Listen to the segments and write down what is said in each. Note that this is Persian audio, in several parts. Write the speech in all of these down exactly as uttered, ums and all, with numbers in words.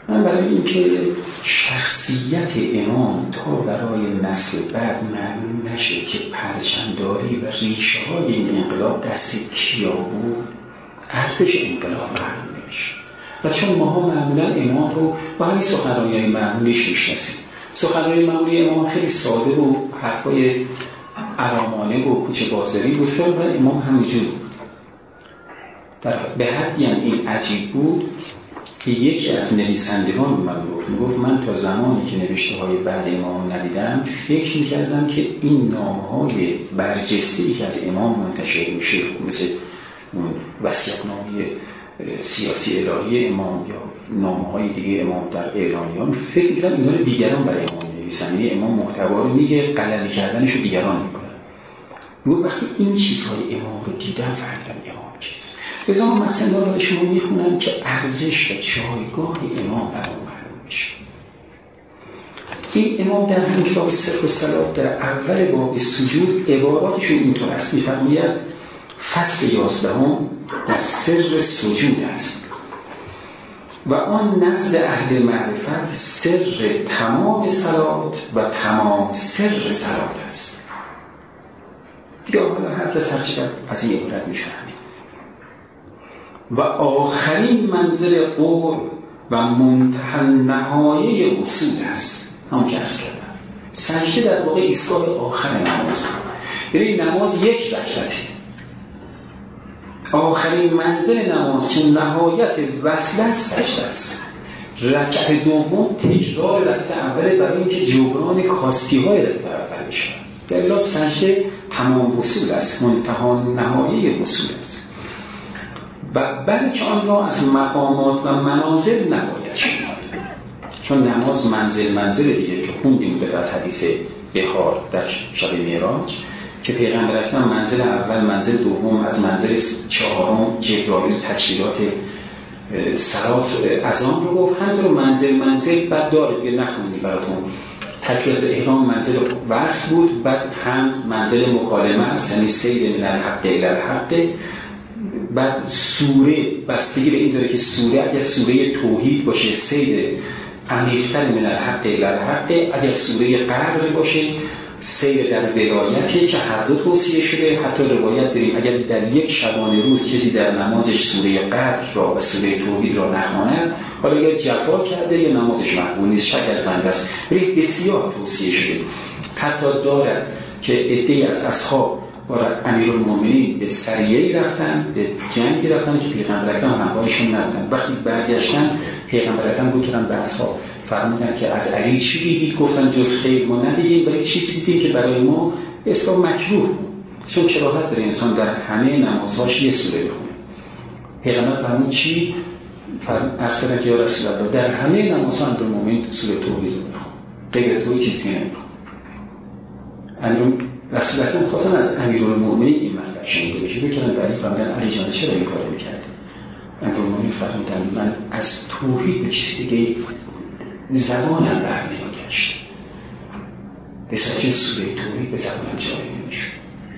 من برای اینکه شخصیت امام تا برای نسل بعد معلوم نشه که پرچمداری و ریشه های این انقلاب دست کیا بود، ارزش انقلاب معلوم نمیشه. و چون ماها معمولا امام رو با همین سخنرانی معمولیش میشناسیم، سخنرانی معمولی امام خیلی ساده و حرفای ارامانه و کوچه بازاری بود، که امام همینجور بود. در به حدی هم این عجیب بود که یکی از نویسندگان من گفت میگفت من تا زمانی که نوشته های بعد امام ندیدم فکر میکردم که این نامهای برجسته‌ای که از امام منتشر میشه مثل وصیت‌نامه سیاسی الهی امام یا نامه‌های دیگه امام در اعلامیه‌ها، فکر میکردم اینا رو دیگران برای امام نویسن، یعنی امام محتوا رو میگه، قلمی کردنش رو دیگران میکنن. میگفت وقتی این چیزهای امام رو دیدم فهمیدم امام چیست. بذار من مثلا برای شما میخونم که ارزش و جایگاه امام برای معلوم میشه. این امام در همین کتاب سر و صلات در اول باب سجود عباراتشون اینطور است، میفرماید فصل یازدهم در سر سجود است و آن نزد اهل معرفت سر تمام صلات و تمام سر صلات است. دیگه حالا هر کس هر چقدر از این عبارت میفهمید. و آخرین منزل قرب و منتهی نهایه وصول است. همون که عرض کردم سجده در واقع ایستگاه آخر نماز، یعنی نماز یک رکعته، آخرین منزل نماز که نهایت وصل سجده است. رکعت دوم تکرار رکعت اوله برای اینکه جبران کاستی های رکعت اول بشه. در الا سجده تمام وصول است، منتهی نهایه وصول است. و بلکه آن را از مقامات و منازل نباید شمرد، چون نماز منزل منزل دیگه که خوندیم به از حدیث بهار در شب معراج که پیغمبر اکرم منزل اول منزل دوم از منزل چهارم جبرائیل تشریعات صلات اذان رو گفت، همینطور منزل منزل بعد داره دیگه نخونید براتون. تکبیرات احرام منزل وصل بود، بعد هم منزل مکالمه است، یعنی سیر من الحق الی الحق. بعد سوره بستگی به این داره که سوره اگر سوره توحید باشه سیر عمیق‌تر من الحق الی الحق، اگر سوره قدر باشه سیر در ولایتی که هر دو توصیه شده. حتی روایت داریم اگر در یک شبانه روز کسی در نمازش سوره قدر را و سوره توحید را نخواند، حالا یا جفا کرده یا نمازش مقبول نیست، شک از بنده است. ولی بسیار توصیه شده. حتی دارد که عده‌ای از اصحاب و امیرالمومنین به سریه‌ای رفتن، به جنگی رفتن که پیغمبر اکرم همراهشون نبودن. وقتی برگشتن پیغمبر اکرم رو کردن به اصحاب فرمودن که از علی چی دیدید؟ گفتن جز خیر ما ندیدیم، ولی چیزی دیدیم که برای ما اسلام مکروه بود، چون کراهت داره انسان در همه نمازهاش یه سوره بخونه. پیغمبر فرمود چی؟ فرمود عرض کردن که یا رسول الله در همه نمازها امیرالمومنین سوره توحید رو بخون، غیر از توحید چیزی نمیخونه. امیر رسول الله خواستن از امیرالمومنین این مطلب شنیده بشه، بکنن برای فرمودن علی جان چرا این کارو می‌کردی؟ امیرالمومنین فرمودن من از توحید به چیز دیگه زبانم بر نمیگشت، به ساجه سوره توحید به زبانم جاری نمیشد.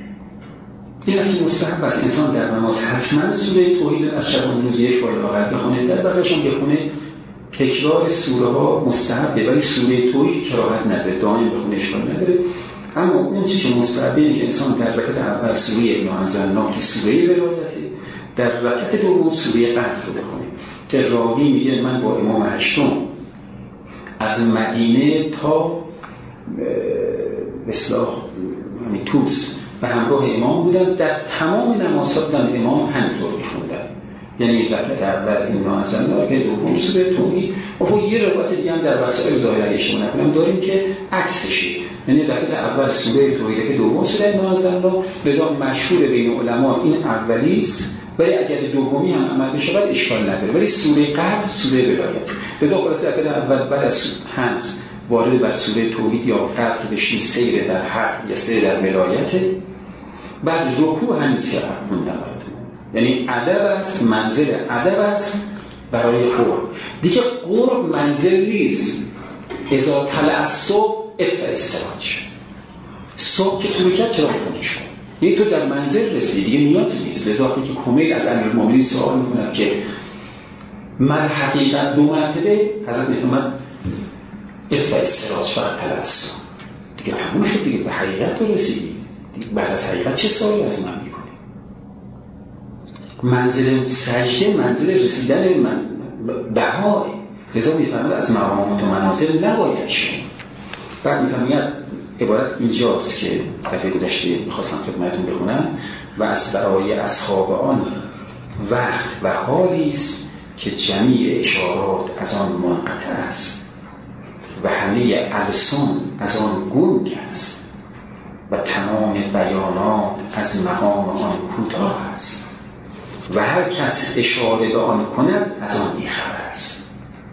این اصلا مستحب است انسان در نماز حتما سوره توحید در شبانه روز یک بار لااقل بخونه، در بقیه‌اش هم بخونه. تکرار سوره ها مستحبه ولی سوره توحید کراهت نداره، دائم بخونه اشکال نداره. اما اون چیزی که مستحبه که انسان در رکعت اول سوره انا انزلنا که سوره ولایته، در رکعت دوم سوره قدر رو بخونه. که راوی میگه من با امام هشتم از مدینه تا اصلاح یعنی توس به همراه امام بودم، در تمام نمازها بودم امام همینطور میخوندن، یعنی رکعت اول انا انزلنا که دوم سوره توحید. و خب یه روایت دیگه هم در وسائل ظاهره اشاره نکنم داریم که عکسشه، یعنی رکعت اول سوره توحید که دوم سوره انا انزلنا. لذا مشهور بین علما این اولی است، ولی اگر دومی هم عمل بشه بعد اشکال نداره، ولی سوره قدر سوره ولایت. لذا خلاصه رکعت اول بعد از حمد وارد بر سوره توحید یا قدر بشیم، سیر در حق یا سیر در ولایت. بعد رکوع هم نیست که خوندم براتون، یعنی ادب است، منزل ادب است برای قرب. دیگه قرب منزل نیست. اذا طلع الصبح اتبع الصراط، صبح که طلوع کرد چرا بخونیش کن، یعنی تو در منزل رسیدی دیگه نیازی نیست. لذا که کمیل از امیرالمومنین سوال میکند که من حقیقت دو مرتبه حضرت میفرماد اتفاق الصراط فقط تلسم دیگه تموم شد دیگه، به حقیقت تو رسیدی دیگه. بعد از حقیقت چه سوالی از من میکنی؟ منزل سجده منزل رسیدن من بهای، لذا میفرماد از مقامات و منازل نباید شد. بعد میفرماید عبارت اینجاست که دفعه گذشته میخواستم خدمتتون بخونم: و از برای اصحاب آن وقت و حالی است که جمیع اشارات از آن منقطع است و همه السن از آن گنگ است و تمام بیانات از مقام آن کوتاه است و هر کس اشاره به آن کند از آن بیخبر است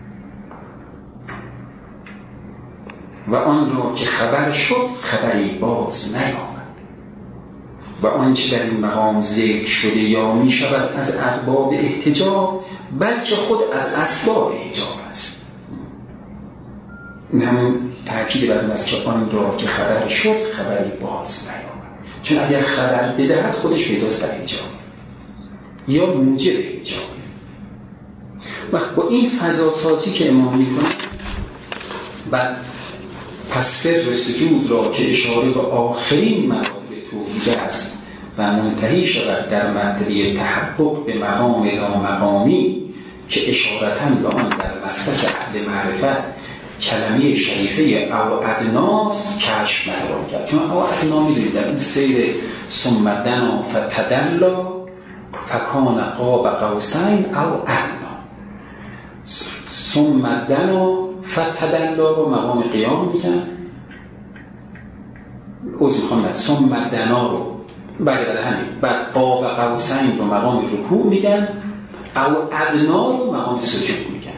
و آن را که خبر شد خبری باز نیامد و آنچه در این مقام ذکر شده یا می شود از ارباب احتجاب بلکه خود از اسباب حجاب است. این همون تأکید بر این است که آن را که خبر شد خبری باز نیامد، چون اگر خبر بدهد خودش پیداست در حجاب یا موجب حجاب. وقت با این فضا سازی که امام میکنه بعد پس سر سجود را که اشاره به آخرین مراتب توحید است و منتهی شود در مرتبه تحقق به مقام لامقامی که اشارتاً به آن در مسلک اهل معرفت کلمه شریفه او ادناست کشف مطرح کرد. چون او ادنا میدونید در اون سیر ثم دنا فتدلا فکان قاب قوسین او ادنا، ثم دنا فتدلا رو مقام قیام میگن، اوزی خواهد ثم دنا رو بعد همین بعد قاب قوسین رو مقام رکوع میگن، او ادنا رو مقام سجود میگن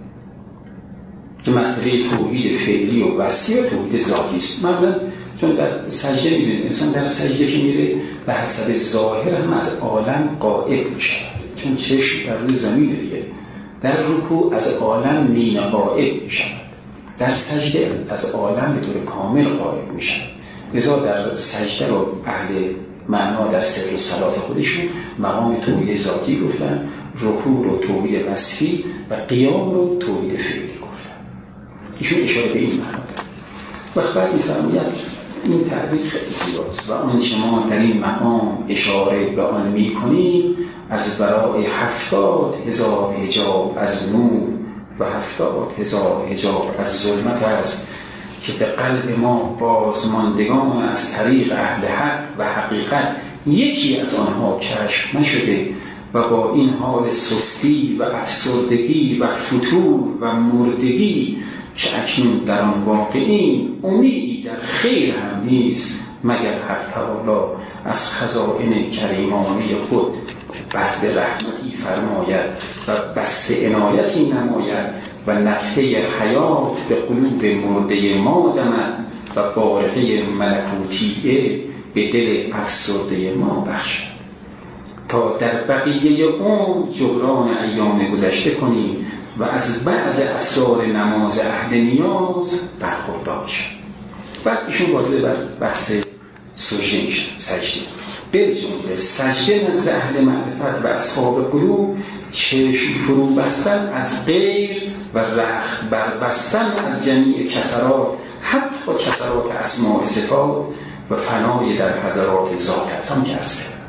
که مرتبه توحید فعلی و وسیع و توحید ذاتی است. مثلا چون در سجده میبینید انسان در سجده که میره به حسب ظاهر هم از عالم غائب میشود، چون چشم در روی زمین دیگه. در رکوع از عالم نین غائب میشود، در سجده از عالم به طور کامل غائب میشود. لذا در سجده رو اهل معنا در سر و صلات خودشون مقام توحید ذاتی گفتن، رکوع رو توحید وصفی و قیام رو توحید فعلی گفتن. ایشون اشاره به این معنا دارد. وقت بعد می‌فرماید این تعبیر خیلی زیباست: و آنچه ما در این مقام اشاره به آن می‌کنیم از برای هفتاد هزار حجاب از نور و هفتاد هزار حجاب از ظلمت است که به قلب ما بازماندگان از طریق اهل حق و حقیقت یکی از آنها کشف نشده و با این حال سستی و افسردگی و فتور و مردگی که اکنون در آن واقعیم امیدی در خیر هم نیست مگر حق تعالی از خزائن کریمانی خود بسط رحمتی فرماید و بسط عنایتی نماید و نفحه حیات به قلوب مرده ما دمد و بارقه ملکوتیه به دل افسرده ما بخشد تا در بقیه عمر جبران ایام گذشته کنیم و از بعض اسرار نماز اهل نیاز برخوردار شد. بعد ایشون وارد بر بحث سجده میشن، سجده به جمله سجده نزد اهل معرفت و اصحاب قلوب چشم فرو بستن از غیر و رخت بربستن از جمیع کسرات حتی کسرات اسماء صفات و فنای در حضرات ذات هستم که عرض کردم.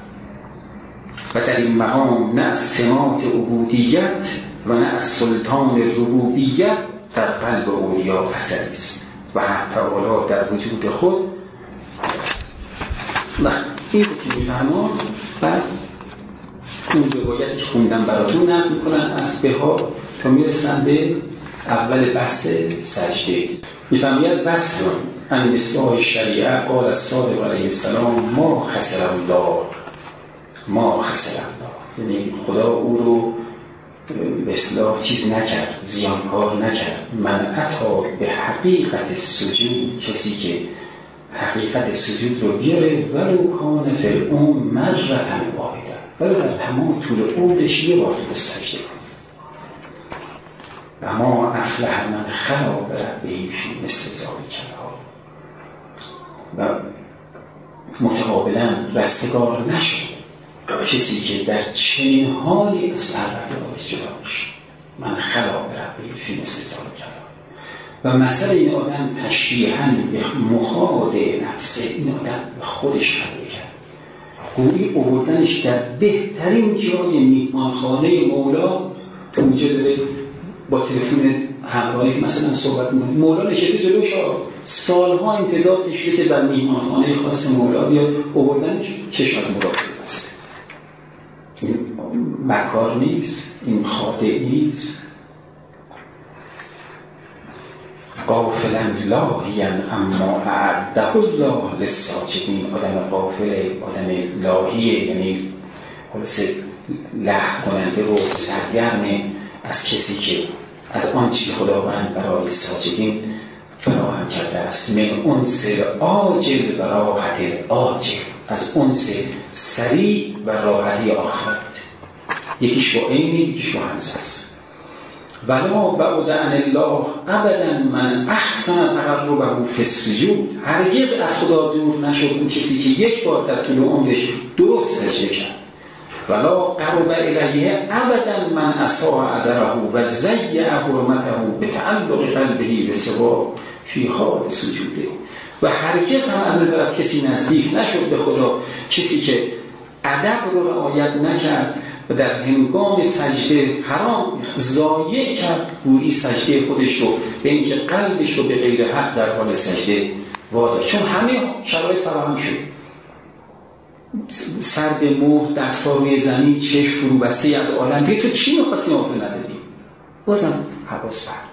و در این مقام نه از سمات عبودیت و نه از سلطان ربوبیت در قلب اولیا اثری است و حق تعالی در وجود خود و این رو که میفهمان. بعد اون روایتی که خوندم براتون نقل میکنن از بها تا میرسن به اول بحث سجده. میفهمید بس ان اصلاح شریعه قال الصادق علیه السلام ما خسر الله ما خسر الله، یعنی خدا او رو به اصلاح چیز نکرد، زیانکار نکرد. من عطا به حقیقت سجود، کسی که حقیقت سجود رو بیاره ولو کان فی العمر مرة واحده، ولو در تمام طول عمرش یه بار تو سجده کن. و ما افلح من خلا بربهی فی مثل ذلک و متقابلا رستگار نشد کسی که در چنین حالی از پروردگارش جدا باشه. من خلا بربی فی مثل ذالک کردم. و مثل این آدم تشبیهاً به مخاض نفسه، این آدم به خودش خلق کرد، گویی آوردنش در بهترین جای میهمانخانه مولا. تو اونجا داره با تلفن همراهی مثلا صحبت می‌کنه، مولا نشسته جلوش، سالها انتظار کشیده که در میهمانخانه خاص مولا بیاد، آوردنش چشم از مراقبه بسته. این مکار نیست، این خاطئ نیست. غافلا لاهیا اما اعده الله للساجدین. آدم غافل، آدم لاهیه، یعنی خلاصه لهو کننده و سرگرم از کسی که از آنچه که خداوند برای ساجدین فراهم کرده است. من انس عاجل و راحت عاجل، از انس سریع و راحتی آخرت. یکیش با عینی، یکیش با همزه است. ولا بعد عن الله ابدا من احسن تقربه فی السجود. هرگز از خدا دور نشد اون کسی که یک بار در طول عمرش درست سجده کرد. ولا قرب الیه ابدا من اساء ادره و ضیع حرمته بتعلق قلبه بسوا فی حال سجوده. و هرگز هم از این طرف کسی نزدیک نشد به خدا، کسی که ادب رو رعایت نکرد و در هنگام سجده حرام ضایع کرد گویی سجده خودش رو به اینکه قلبش رو به غیر حق در حال سجده واداشت. چون همه شرایط فراهم شد، سر به مهر، دست‌ها روی زمین، چشم فرو بسته از عالم. دیگه تو چی می‌خواستی ما تو ندادی؟ بازم حواس پرت.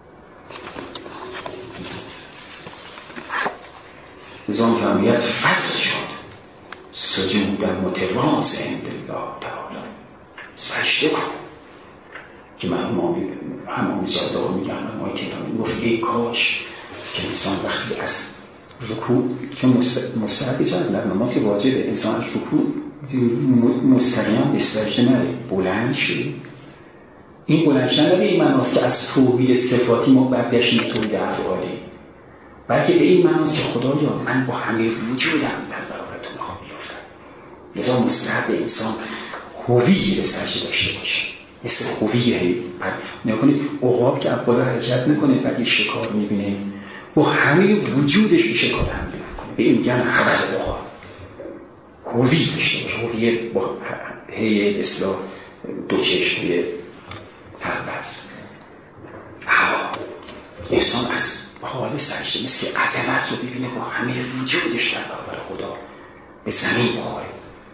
نظام جمعیت فصل شد سجود در متواضع عند الله تعالی. سجده کن که من همه زیاده رو میگم و مایی تکرمی گفت ای کاش که انسان وقتی از رکوع، چون مستحقی از نماز که واجبه، انسان از رکوع مستقیما به سجده نره، بلند شد. این بلند شدن به این معناست که از توحید صفاتی ما برگشتیم به توحید افعالی، بلکه به این معناست که خدایا من با همه وجودم در برابر تو میخوام بیافتم. لذا مستحق انسان هویی به سجده داشته باشه، مثل هویی نکنید عقاب که عقاب حرکت میکنه بعد شکار میبینه با همه وجودش به شکار حمله میکنه، به این میگن خبر عقاب. هویی داشته باشه، هویی با هی اصلاح دو چشمه هربست هوا. انسان از حال سجده مثل که عظمت رو ببینه با همه وجودش در برابر خدا به زمین بخوره.